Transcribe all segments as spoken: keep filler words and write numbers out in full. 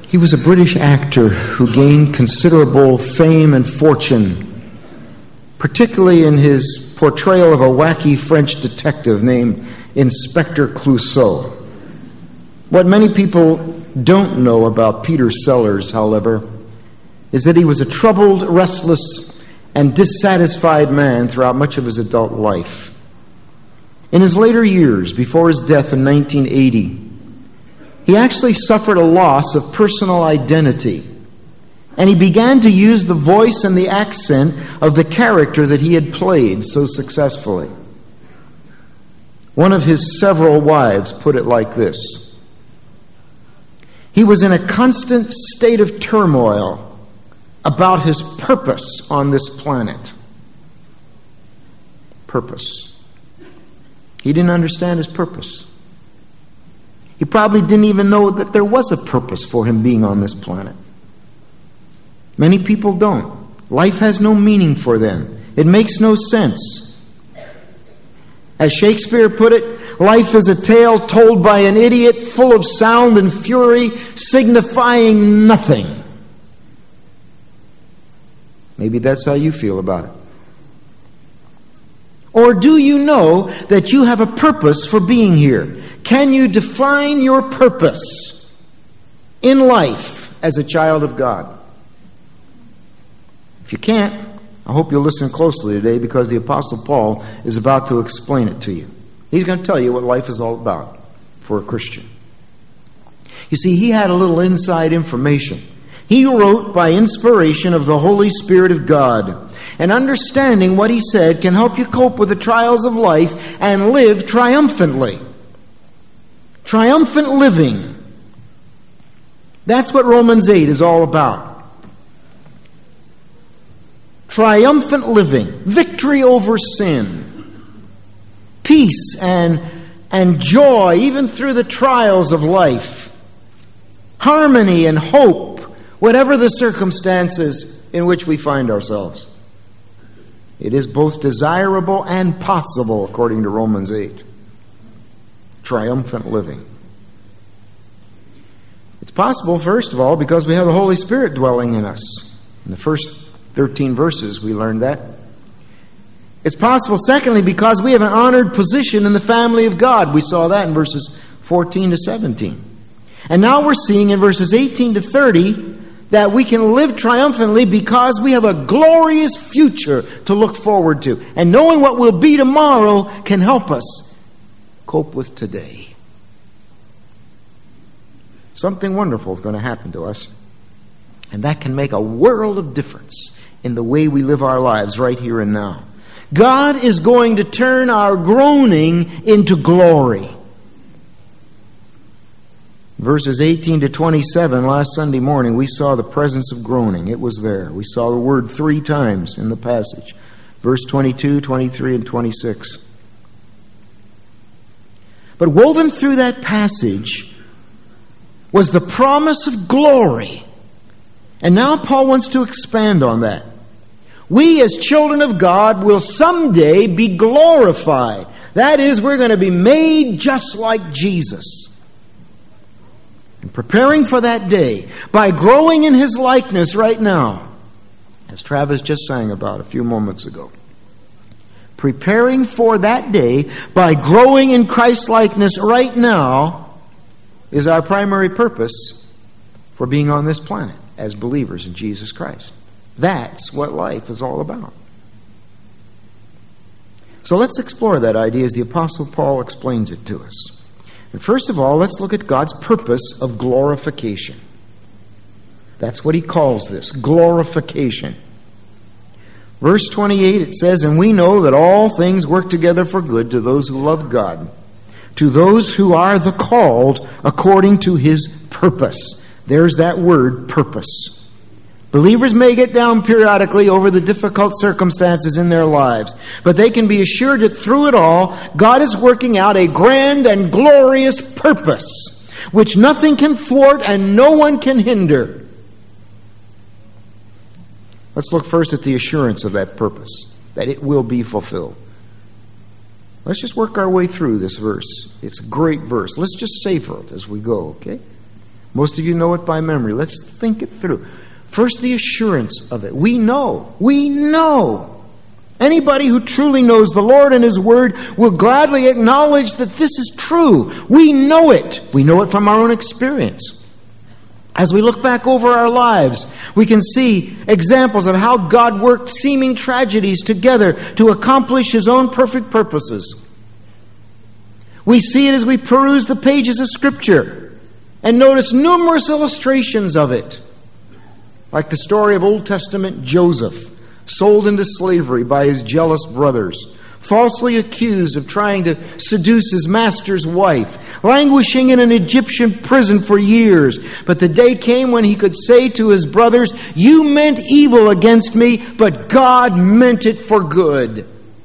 He was a British actor who gained considerable fame and fortune, particularly in his portrayal of a wacky French detective named Inspector Clouseau. What many people don't know about Peter Sellers, however, is that he was a troubled, restless, and dissatisfied man throughout much of his adult life. In his later years, before his death in nineteen eighty, he actually suffered a loss of personal identity, and he began to use the voice and the accent of the character that he had played so successfully. One of his several wives put it like this: he was in a constant state of turmoil about his purpose on this planet. Purpose. He didn't understand his purpose. He probably didn't even know that there was a purpose for him being on this planet. Many people don't. Life has no meaning for them. It makes no sense. As Shakespeare put it, life is a tale told by an idiot, full of sound and fury, signifying nothing. Maybe that's how you feel about it. Or do you know that you have a purpose for being here? Can you define your purpose in life as a child of God? If you can't, I hope you'll listen closely today, because the Apostle Paul is about to explain it to you. He's going to tell you what life is all about for a Christian. You see, he had a little inside information. He wrote by inspiration of the Holy Spirit of God. And understanding what he said can help you cope with the trials of life and live triumphantly. Triumphant living. That's what Romans eight is all about. Triumphant living. Victory over sin. Peace and, and joy even through the trials of life. Harmony and hope, whatever the circumstances in which we find ourselves. It is both desirable and possible, according to Romans eight. Triumphant living. It's possible, first of all, because we have the Holy Spirit dwelling in us. In the first thirteen verses, we learned that. It's possible, secondly, because we have an honored position in the family of God. We saw that in verses fourteen to seventeen. And now we're seeing in verses eighteen to thirty that we can live triumphantly because we have a glorious future to look forward to. And knowing what will be tomorrow can help us cope with today. Something wonderful is going to happen to us. And that can make a world of difference in the way we live our lives right here and now. God is going to turn our groaning into glory. Verses eighteen to twenty-seven, last Sunday morning, we saw the presence of groaning. It was there. We saw the word three times in the passage. Verse twenty-two, twenty-three, and twenty-six. But woven through that passage was the promise of glory. And now Paul wants to expand on that. We as children of God will someday be glorified. That is, we're going to be made just like Jesus. And preparing for that day by growing in His likeness right now, as Travis just sang about a few moments ago. Preparing for that day by growing in Christ's likeness right now is our primary purpose for being on this planet as believers in Jesus Christ. That's what life is all about. So let's explore that idea as the Apostle Paul explains it to us. And first of all, let's look at God's purpose of glorification. That's what he calls this, glorification. Verse twenty-eight, it says, "And we know that all things work together for good to those who love God, to those who are the called according to His purpose." There's that word, purpose. Believers may get down periodically over the difficult circumstances in their lives, but they can be assured that through it all, God is working out a grand and glorious purpose, which nothing can thwart and no one can hinder. Let's look first at the assurance of that purpose, that it will be fulfilled. Let's just work our way through this verse. It's a great verse. Let's just savor it as we go, okay? Most of you know it by memory. Let's think it through. First, the assurance of it. We know. We know. Anybody who truly knows the Lord and His Word will gladly acknowledge that this is true. We know it. We know it from our own experience. As we look back over our lives, we can see examples of how God worked seeming tragedies together to accomplish His own perfect purposes. We see it as we peruse the pages of Scripture and notice numerous illustrations of it. Like the story of Old Testament Joseph, sold into slavery by his jealous brothers, falsely accused of trying to seduce his master's wife, languishing in an Egyptian prison for years. But the day came when he could say to his brothers, "You meant evil against me, but God meant it for good."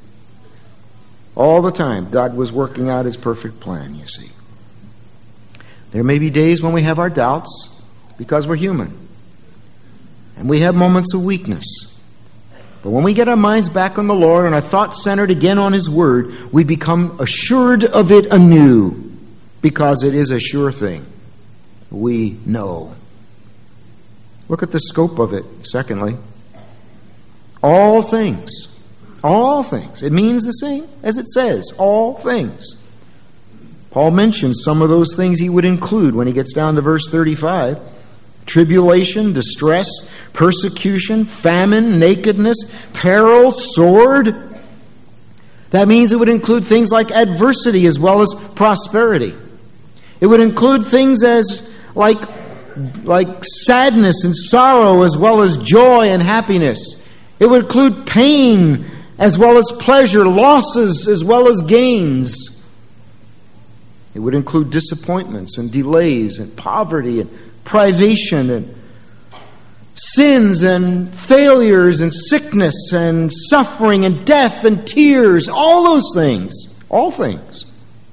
All the time, God was working out His perfect plan, you see. There may be days when we have our doubts, because we're human. And we have moments of weakness. But when we get our minds back on the Lord and our thoughts centered again on His Word, we become assured of it anew, because it is a sure thing. We know. Look at the scope of it, secondly. All things. All things. It means the same as it says. All things. Paul mentions some of those things he would include when he gets down to verse thirty-five. Tribulation, distress, persecution, famine, nakedness, peril, sword. That means it would include things like adversity as well as prosperity. It would include things as like, like sadness and sorrow as well as joy and happiness. It would include pain as well as pleasure, losses as well as gains. It would include disappointments and delays and poverty and privation and sins and failures and sickness and suffering and death and tears. All those things. All things.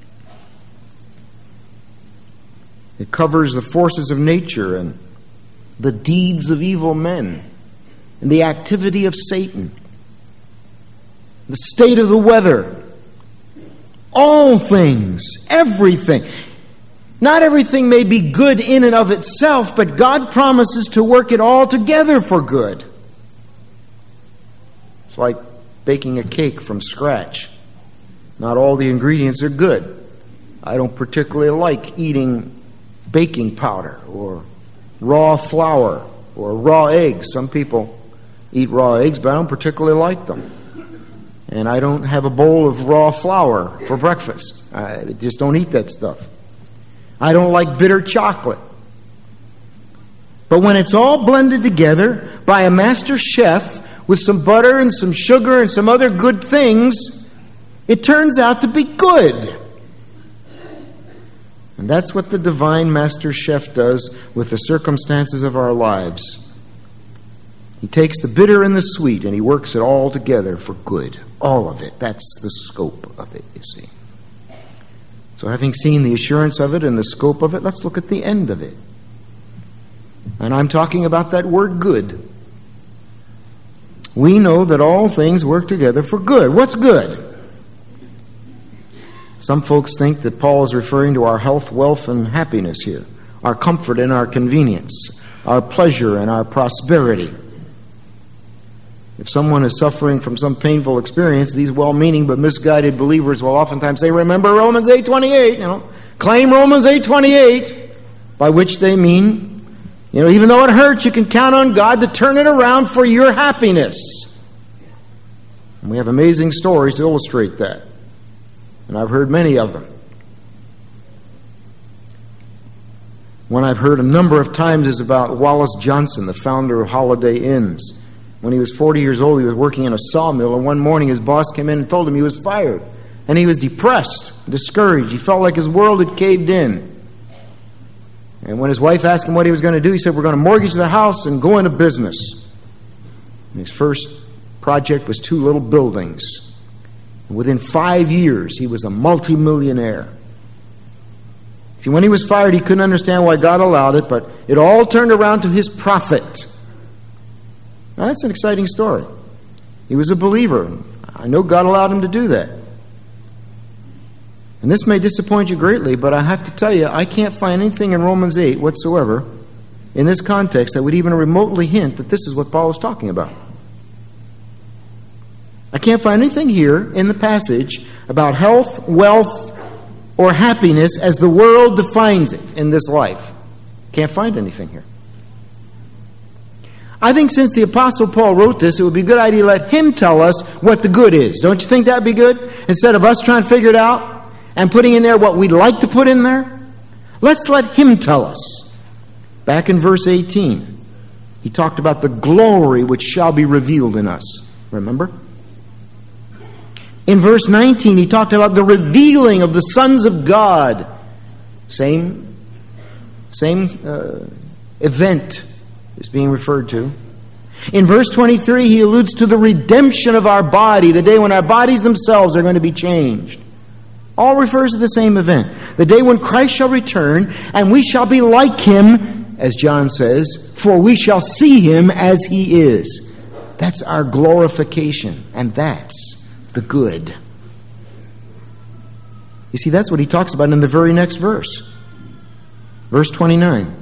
It covers the forces of nature and the deeds of evil men and the activity of Satan. The state of the weather. All things. Everything. Not everything may be good in and of itself, but God promises to work it all together for good. It's like baking a cake from scratch. Not all the ingredients are good. I don't particularly like eating baking powder or raw flour or raw eggs. Some people eat raw eggs, but I don't particularly like them. And I don't have a bowl of raw flour for breakfast. I just don't eat that stuff. I don't like bitter chocolate. But when it's all blended together by a master chef with some butter and some sugar and some other good things, it turns out to be good. And that's what the divine master chef does with the circumstances of our lives. He takes the bitter and the sweet and He works it all together for good. All of it. That's the scope of it, you see. So having seen the assurance of it and the scope of it, let's look at the end of it. And I'm talking about that word good. We know that all things work together for good. What's good? Some folks think that Paul is referring to our health, wealth, and happiness here. Our comfort and our convenience. Our pleasure and our prosperity. If someone is suffering from some painful experience, these well-meaning but misguided believers will oftentimes say, remember Romans eight twenty-eight, you know, claim Romans eight twenty-eight, by which they mean, you know, even though it hurts, you can count on God to turn it around for your happiness. And we have amazing stories to illustrate that. And I've heard many of them. One I've heard a number of times is about Wallace Johnson, the founder of Holiday Inns. When he was forty years old, he was working in a sawmill, and one morning his boss came in and told him he was fired. And he was depressed, discouraged. He felt like his world had caved in. And when his wife asked him what he was going to do, he said, we're going to mortgage the house and go into business. And his first project was two little buildings. And within five years, he was a multimillionaire. See, when he was fired, he couldn't understand why God allowed it, but it all turned around to his profit. Now, that's an exciting story. He was a believer. I know God allowed him to do that. And this may disappoint you greatly, but I have to tell you, I can't find anything in Romans eight whatsoever in this context that would even remotely hint that this is what Paul is talking about. I can't find anything here in the passage about health, wealth, or happiness as the world defines it in this life. Can't find anything here. I think since the Apostle Paul wrote this, it would be a good idea to let him tell us what the good is. Don't you think that would be good? Instead of us trying to figure it out and putting in there what we'd like to put in there, let's let him tell us. Back in verse eighteen, he talked about the glory which shall be revealed in us. Remember? In verse nineteen, he talked about the revealing of the sons of God. Same, same uh, event is being referred to. In verse twenty-three, he alludes to the redemption of our body, the day when our bodies themselves are going to be changed. All refers to the same event. The day when Christ shall return, and we shall be like him, as John says, for we shall see him as he is. That's our glorification, and that's the good. You see, that's what he talks about in the very next verse. Verse twenty-nine.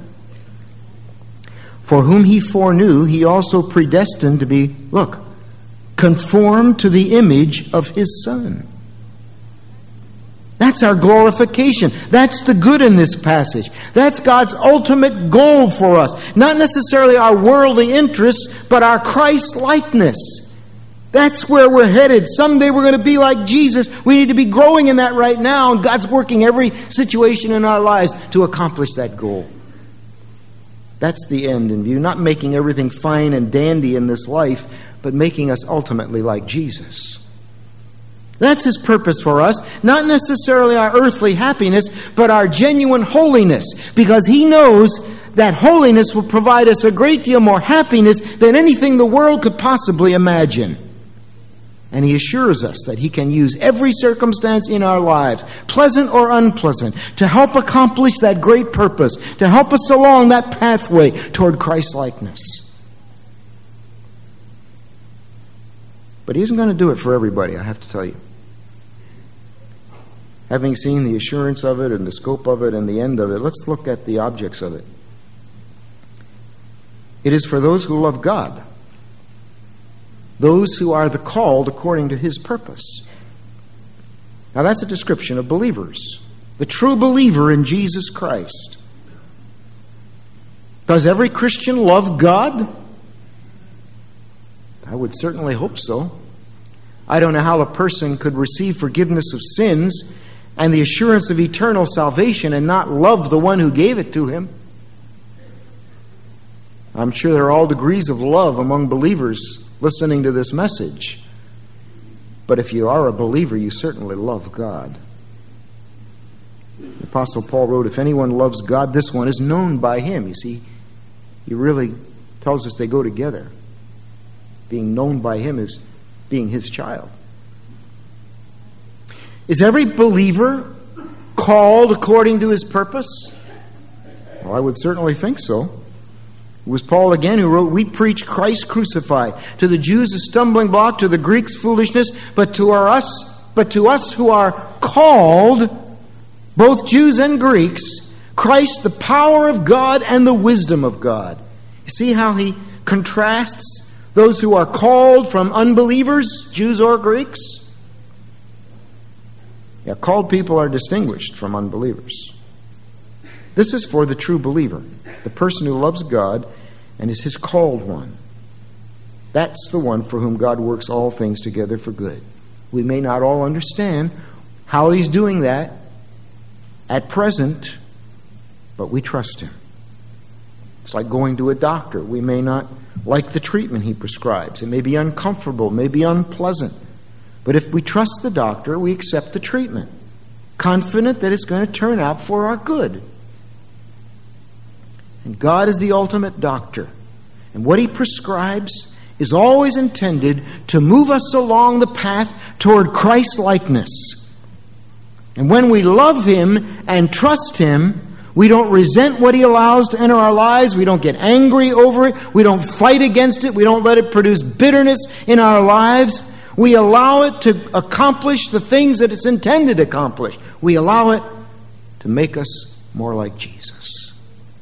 For whom he foreknew, he also predestined to be, look, conformed to the image of his Son. That's our glorification. That's the good in this passage. That's God's ultimate goal for us. Not necessarily our worldly interests, but our Christ-likeness. That's where we're headed. Someday we're going to be like Jesus. We need to be growing in that right now, and God's working every situation in our lives to accomplish that goal. That's the end in view. Not making everything fine and dandy in this life, but making us ultimately like Jesus. That's his purpose for us. Not necessarily our earthly happiness, but our genuine holiness. Because he knows that holiness will provide us a great deal more happiness than anything the world could possibly imagine. And he assures us that he can use every circumstance in our lives, pleasant or unpleasant, to help accomplish that great purpose, to help us along that pathway toward Christ-likeness. But he isn't going to do it for everybody, I have to tell you. Having seen the assurance of it and the scope of it and the end of it, let's look at the objects of it. It is for those who love God, those who are the called according to his purpose. Now that's a description of believers. The true believer in Jesus Christ. Does every Christian love God? I would certainly hope so. I don't know how a person could receive forgiveness of sins and the assurance of eternal salvation and not love the one who gave it to him. I'm sure there are all degrees of love among believers listening to this message. But if you are a believer, you certainly love God. The Apostle Paul wrote, if anyone loves God, this one is known by him. You see, he really tells us they go together. Being known by him is being his child. Is every believer called according to his purpose? Well, I would certainly think so. It was Paul again who wrote, we preach Christ crucified. To the Jews a stumbling block, to the Greeks foolishness, but to our us, but to us who are called, both Jews and Greeks, Christ the power of God and the wisdom of God. You see how he contrasts those who are called from unbelievers, Jews or Greeks? Yeah, called people are distinguished from unbelievers. This is for the true believer, the person who loves God and is his called one. That's the one for whom God works all things together for good. We may not all understand how he's doing that at present, but we trust him. It's like going to a doctor. We may not like the treatment he prescribes. It may be uncomfortable, it may be unpleasant. But if we trust the doctor, we accept the treatment, confident that it's going to turn out for our good. And God is the ultimate doctor. And what he prescribes is always intended to move us along the path toward Christ-likeness. And when we love him and trust him, we don't resent what he allows to enter our lives. We don't get angry over it. We don't fight against it. We don't let it produce bitterness in our lives. We allow it to accomplish the things that it's intended to accomplish. We allow it to make us more like Jesus.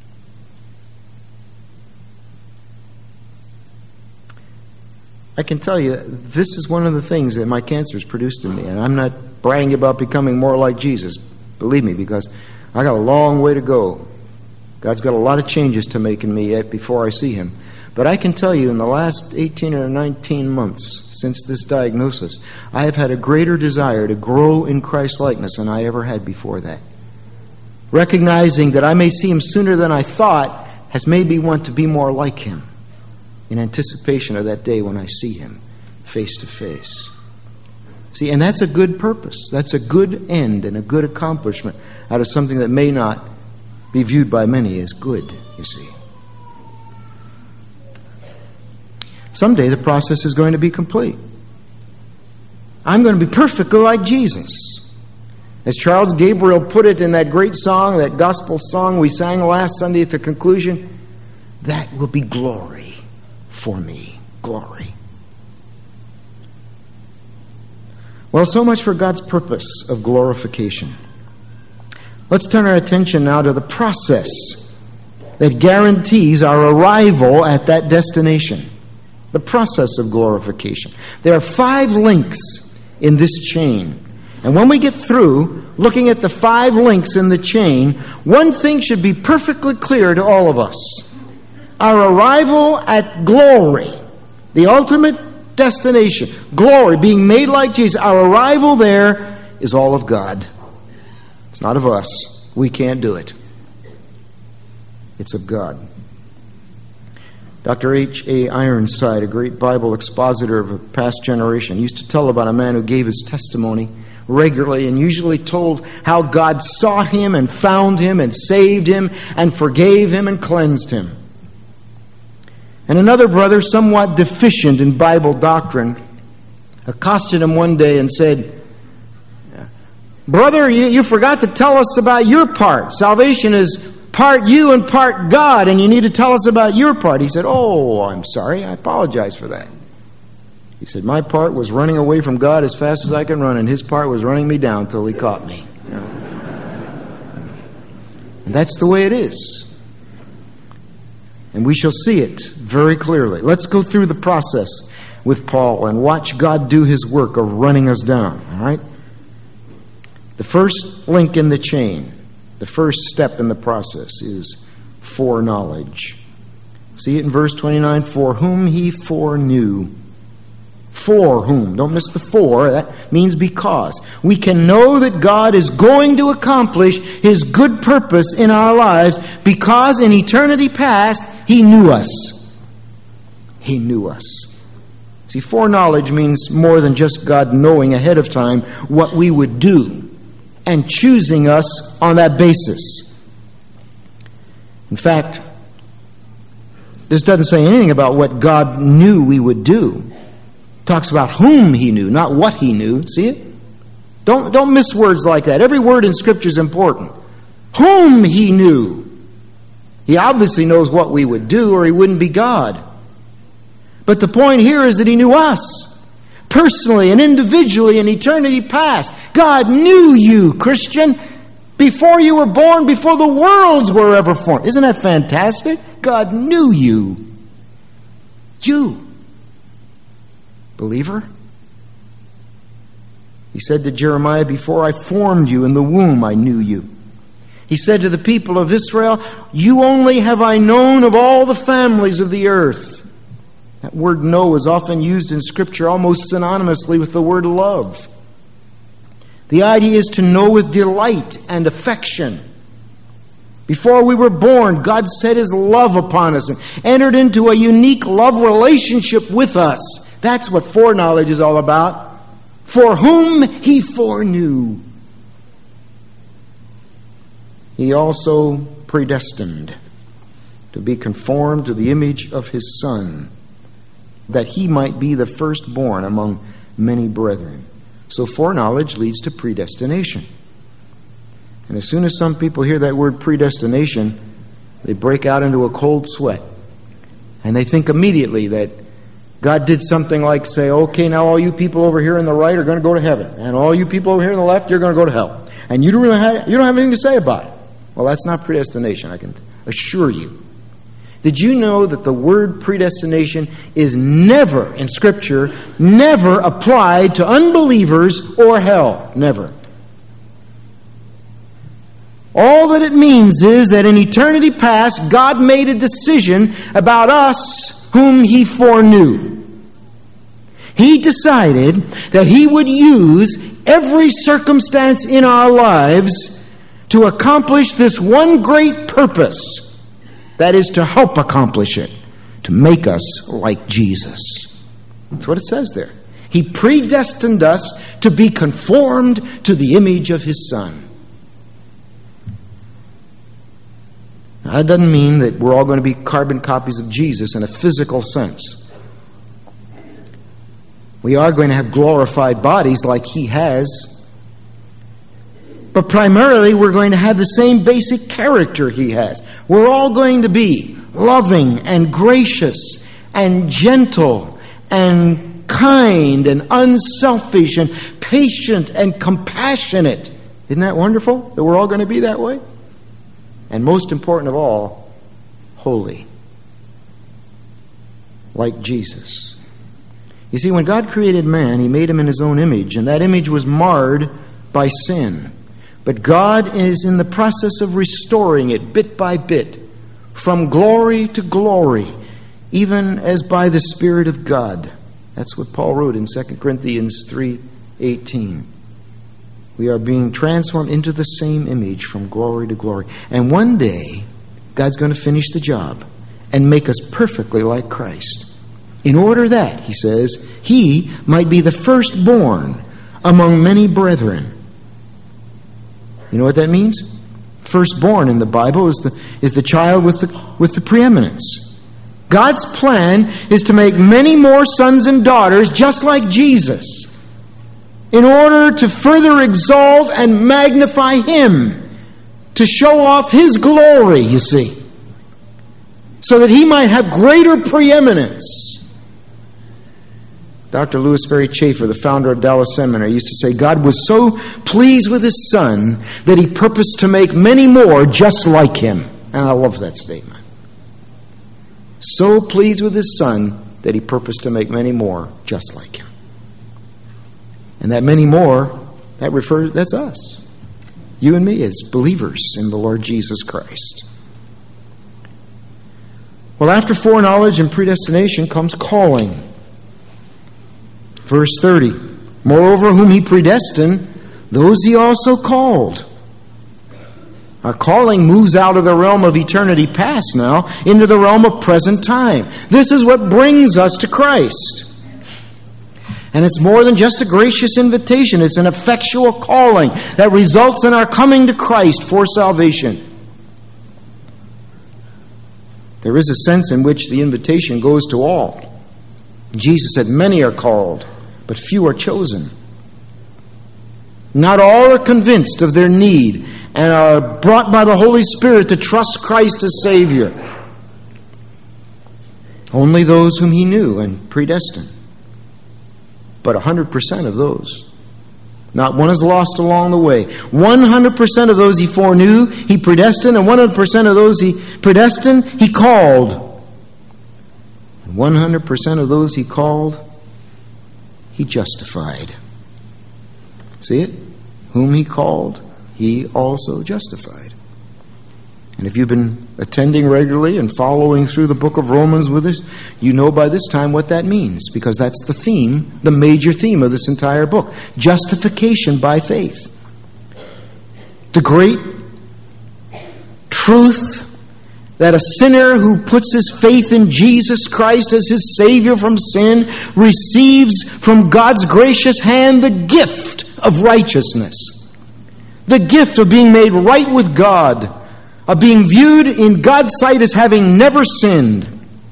I can tell you, this is one of the things that my cancer has produced in me. And I'm not bragging about becoming more like Jesus. Believe me, because I got a long way to go. God's got a lot of changes to make in me yet before I see Him. But I can tell you, in the last eighteen or nineteen months since this diagnosis, I have had a greater desire to grow in Christ-likeness than I ever had before that. Recognizing that I may see Him sooner than I thought has made me want to be more like Him in anticipation of that day when I see Him face to face. See, and that's a good purpose. That's a good end and a good accomplishment out of something that may not be viewed by many as good, you see. Someday the process is going to be complete. I'm going to be perfectly like Jesus. As Charles Gabriel put it in that great song, that gospel song we sang last Sunday at the conclusion, that will be glory for me. Glory. Well, so much for God's purpose of glorification. Let's turn our attention now to the process that guarantees our arrival at that destination. The process of glorification. There are five links in this chain. And when we get through looking at the five links in the chain, one thing should be perfectly clear to all of us. Our arrival at glory, the ultimate destination, glory, being made like Jesus, our arrival there is all of God. It's not of us. We can't do it. It's of God. Doctor H A Ironside, a great Bible expositor of a past generation, used to tell about a man who gave his testimony regularly and usually told how God sought him and found him and saved him and forgave him and cleansed him. And another brother, somewhat deficient in Bible doctrine, accosted him one day and said, "Brother, you, you forgot to tell us about your part. Salvation is part you and part God, and you need to tell us about your part." He said, "Oh, I'm sorry. I apologize for that." He said, "My part was running away from God as fast as I can run, and His part was running me down till He caught me." You know? And that's the way it is. And we shall see it very clearly. Let's go through the process with Paul and watch God do His work of running us down. All right? The first link in the chain, the first step in the process is foreknowledge. See it in verse twenty-nine. For whom He foreknew. For whom. Don't miss the for. That means because. We can know that God is going to accomplish His good purpose in our lives because in eternity past, He knew us. He knew us. See, foreknowledge means more than just God knowing ahead of time what we would do and choosing us on that basis. In fact, this doesn't say anything about what God knew we would do. It talks about whom He knew, not what He knew. See it? Don't, don't miss words like that. Every word in Scripture is important. Whom He knew. He obviously knows what we would do or He wouldn't be God. But the point here is that He knew us. Personally and individually in eternity past. God knew you, Christian, before you were born, before the worlds were ever formed. Isn't that fantastic? God knew you. You. Believer? He said to Jeremiah, before I formed you in the womb, I knew you. He said to the people of Israel, you only have I known of all the families of the earth. That word know is often used in Scripture almost synonymously with the word love. The idea is to know with delight and affection. Before we were born, God set His love upon us and entered into a unique love relationship with us. That's what foreknowledge is all about. For whom He foreknew, He also predestined to be conformed to the image of His Son, that He might be the firstborn among many brethren. So foreknowledge leads to predestination. And as soon as some people hear that word predestination, they break out into a cold sweat. And they think immediately that God did something like say, okay, now all you people over here on the right are going to go to heaven, and all you people over here on the left, you're going to go to hell. And you don't really have, you don't have anything to say about it. Well, that's not predestination, I can assure you. Did you know that the word predestination is never, in Scripture, never applied to unbelievers or hell? Never. All that it means is that in eternity past, God made a decision about us whom He foreknew. He decided that He would use every circumstance in our lives to accomplish this one great purpose. That is, to help accomplish it, to make us like Jesus. That's what it says there. He predestined us to be conformed to the image of His Son. Now, that doesn't mean that we're all going to be carbon copies of Jesus in a physical sense. We are going to have glorified bodies like He has. But primarily, we're going to have the same basic character He has. We're all going to be loving and gracious and gentle and kind and unselfish and patient and compassionate. Isn't that wonderful that we're all going to be that way? And most important of all, holy. Like Jesus. You see, when God created man, He made him in His own image, and that image was marred by sin. But God is in the process of restoring it bit by bit, from glory to glory, even as by the Spirit of God. That's what Paul wrote in Second Corinthians three eighteen. We are being transformed into the same image from glory to glory. And one day, God's going to finish the job and make us perfectly like Christ. In order that, he says, He might be the firstborn among many brethren. You know what that means? Firstborn in the Bible is the, is the child with the, with the preeminence. God's plan is to make many more sons and daughters just like Jesus, in order to further exalt and magnify Him, to show off His glory, you see, so that He might have greater preeminence. Doctor Louis Ferry Chafer, the founder of Dallas Seminary, used to say, God was so pleased with His Son that He purposed to make many more just like Him. And I love that statement. So pleased with His Son that He purposed to make many more just like Him. And that many more, that refers, that's us. You and me as believers in the Lord Jesus Christ. Well, after foreknowledge and predestination comes calling. Verse thirty, moreover, whom He predestined, those He also called. Our calling moves out of the realm of eternity past now into the realm of present time. This is what brings us to Christ. And it's more than just a gracious invitation. It's an effectual calling that results in our coming to Christ for salvation. There is a sense in which the invitation goes to all. Jesus said, many are called, but few are chosen. Not all are convinced of their need and are brought by the Holy Spirit to trust Christ as Savior. Only those whom He knew and predestined. But one hundred percent of those. Not one is lost along the way. one hundred percent of those He foreknew, He predestined, and one hundred percent of those He predestined, He called. And one hundred percent of those He called, He justified. See it? Whom He called, He also justified. And if you've been attending regularly and following through the book of Romans with us, you know by this time what that means, because that's the theme, the major theme of this entire book. Justification by faith. The great truth that a sinner who puts his faith in Jesus Christ as his Savior from sin receives from God's gracious hand the gift of righteousness. The gift of being made right with God, of being viewed in God's sight as having never sinned,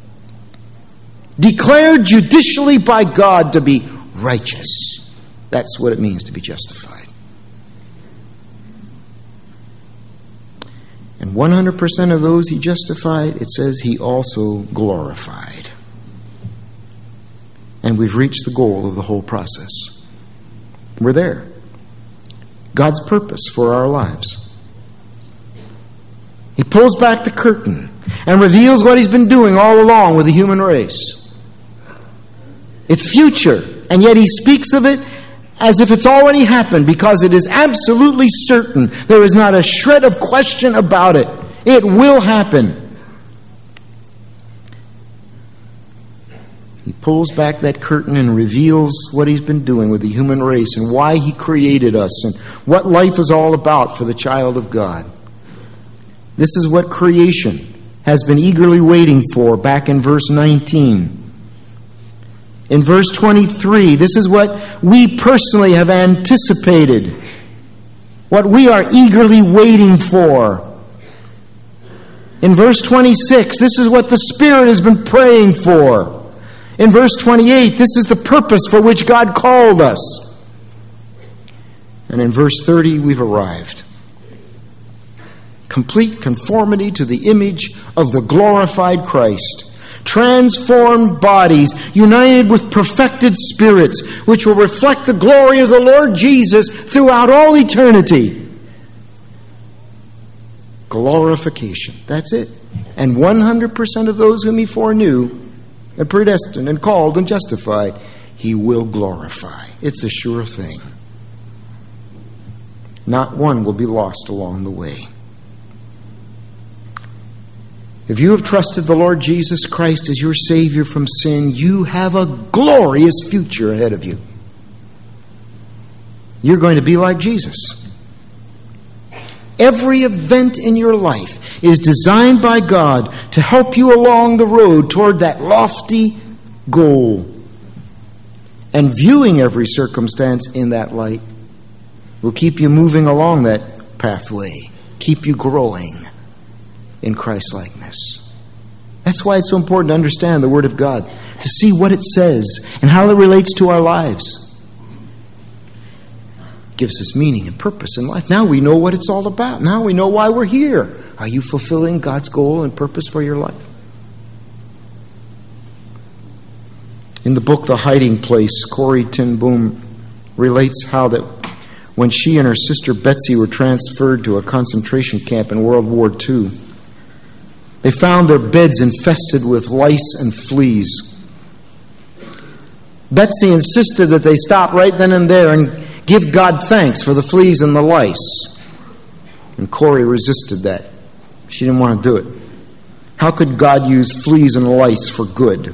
declared judicially by God to be righteous. That's what it means to be justified. And one hundred percent of those He justified, it says He also glorified. and we've reached the goal of the whole process. We're there. God's purpose for our lives. He pulls back the curtain and reveals what He's been doing all along with the human race. It's future, and yet He speaks of it as if it's already happened, because it is absolutely certain. There is not a shred of question about it. It will happen. He pulls back that curtain and reveals what He's been doing with the human race and why He created us and what life is all about for the child of God. This is what creation has been eagerly waiting for back in verse nineteen. In verse twenty-three, this is what we personally have anticipated, what we are eagerly waiting for. In verse twenty-six, this is what the Spirit has been praying for. In verse twenty-eight, this is the purpose for which God called us. And in verse thirty, we've arrived. Complete conformity to the image of the glorified Christ. Transformed bodies, united with perfected spirits, which will reflect the glory of the Lord Jesus throughout all eternity. Glorification. That's it. And one hundred percent of those whom He foreknew and predestined and called and justified, He will glorify. It's a sure thing. Not one will be lost along the way. If you have trusted the Lord Jesus Christ as your Savior from sin, you have a glorious future ahead of you. You're going to be like Jesus. Every event in your life is designed by God to help you along the road toward that lofty goal. And viewing every circumstance in that light will keep you moving along that pathway, keep you growing in Christ-likeness. That's why it's so important to understand the Word of God, to see what it says and how it relates to our lives. It gives us meaning and purpose in life. Now we know what it's all about. Now we know why we're here. Are you fulfilling God's goal and purpose for your life? In the book The Hiding Place, Corrie ten Boom relates how that when she and her sister Betsy were transferred to a concentration camp in World War Two, they found their beds infested with lice and fleas. Betsy insisted that they stop right then and there and give God thanks for the fleas and the lice. And Corrie resisted that. She didn't want to do it. How could God use fleas and lice for good?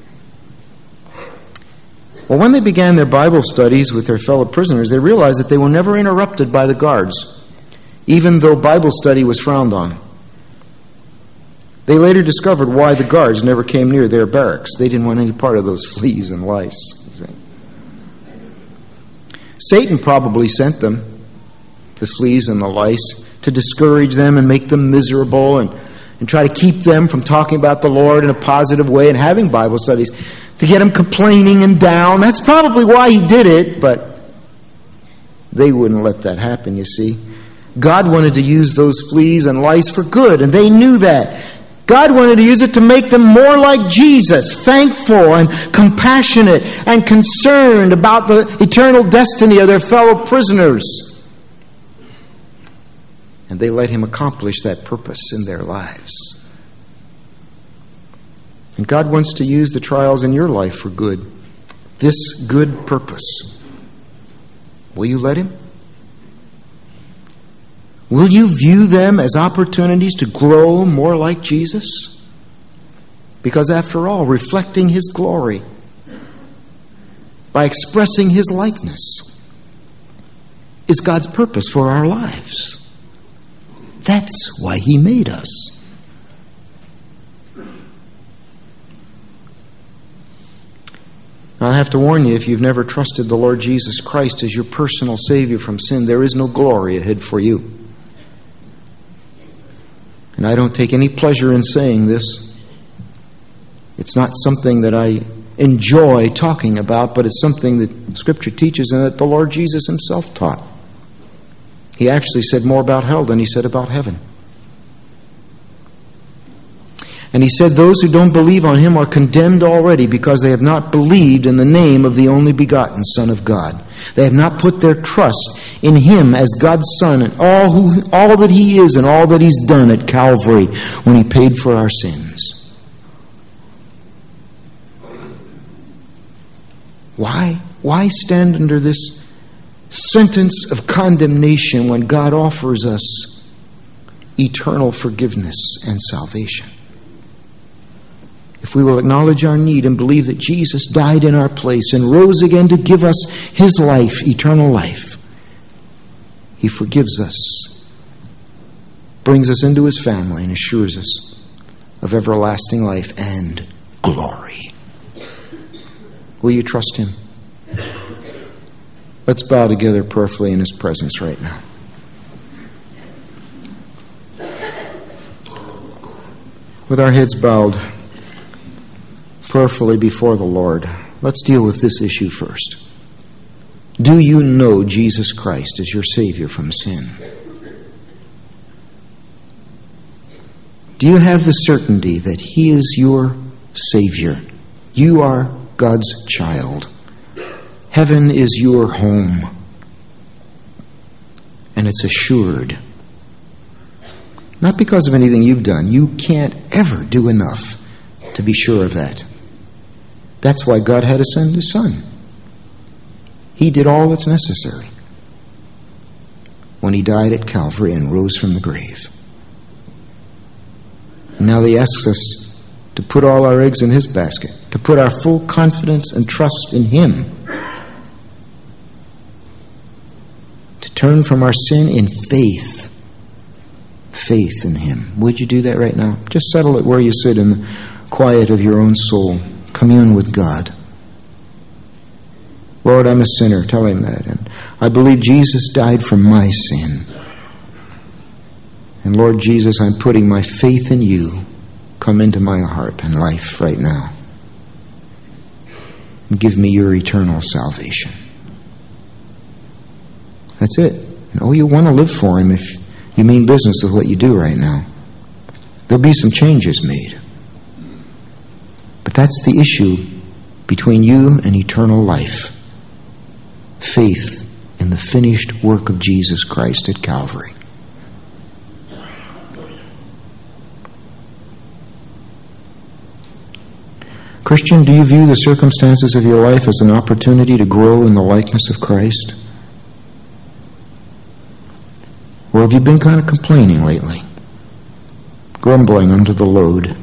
Well, when they began their Bible studies with their fellow prisoners, they realized that they were never interrupted by the guards, even though Bible study was frowned on. They later discovered why the guards never came near their barracks. They didn't want any part of those fleas and lice. Satan probably sent them, the fleas and the lice, to discourage them and make them miserable and, and try to keep them from talking about the Lord in a positive way and having Bible studies, to get them complaining and down. That's probably why he did it, but they wouldn't let that happen, you see. God wanted to use those fleas and lice for good, and they knew that. God wanted to use it to make them more like Jesus, thankful and compassionate and concerned about the eternal destiny of their fellow prisoners. And they let him accomplish that purpose in their lives. And God wants to use the trials in your life for good. This good purpose. Will you let him? Will you view them as opportunities to grow more like Jesus? Because after all, reflecting his glory by expressing his likeness is God's purpose for our lives. That's why he made us. I have to warn you, if you've never trusted the Lord Jesus Christ as your personal Savior from sin, there is no glory ahead for you. And I don't take any pleasure in saying this. It's not something that I enjoy talking about, but it's something that Scripture teaches and that the Lord Jesus himself taught. He actually said more about hell than he said about heaven. And he said, those who don't believe on him are condemned already because they have not believed in the name of the only begotten Son of God. They have not put their trust in him as God's Son and all who, all that he is and all that he's done at Calvary when he paid for our sins. Why? Why stand under this sentence of condemnation when God offers us eternal forgiveness and salvation? If we will acknowledge our need and believe that Jesus died in our place and rose again to give us his life, eternal life, he forgives us, brings us into his family, and assures us of everlasting life and glory. Will you trust him? Let's bow together prayerfully in his presence right now. With our heads bowed prayerfully before the Lord, let's deal with this issue first. Do you know Jesus Christ as your Savior from sin? Do you have the certainty that he is your Savior? You are God's child. Heaven is your home. And it's assured. Not because of anything you've done. You can't ever do enough to be sure of that. That's why God had to send his Son. He did all that's necessary when he died at Calvary and rose from the grave. And now he asks us to put all our eggs in his basket, to put our full confidence and trust in him, to turn from our sin in faith, faith in him. Would you do that right now? Just settle it where you sit in the quiet of your own soul. Commune with God. Lord, I'm a sinner. Tell him that. And I believe Jesus died for my sin. And Lord Jesus, I'm putting my faith in you. Come into my heart and life right now. And give me your eternal salvation. That's it. Oh, you want to live for him if you mean business with what you do right now. There'll be some changes made. But that's the issue between you and eternal life. Faith in the finished work of Jesus Christ at Calvary. Christian, do you view the circumstances of your life as an opportunity to grow in the likeness of Christ? Or have you been kind of complaining lately? Grumbling under the load?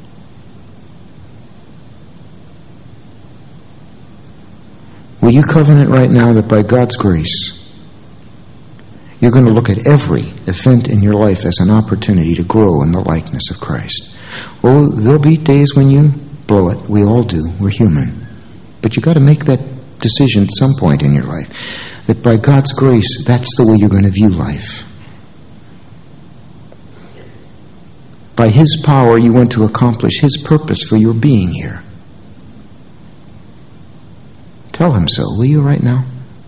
Will you covenant right now that by God's grace, you're going to look at every event in your life as an opportunity to grow in the likeness of Christ? Oh, there'll be days when you blow it. We all do. We're human. But you've got to make that decision at some point in your life, that by God's grace, that's the way you're going to view life. By his power, you want to accomplish his purpose for your being here. Tell him so, will you, right now?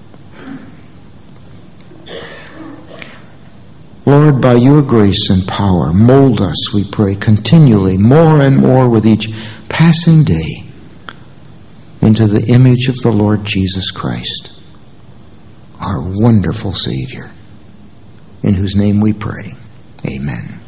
Lord, by your grace and power, mold us, we pray, continually, more and more with each passing day, into the image of the Lord Jesus Christ, our wonderful Savior, in whose name we pray. Amen.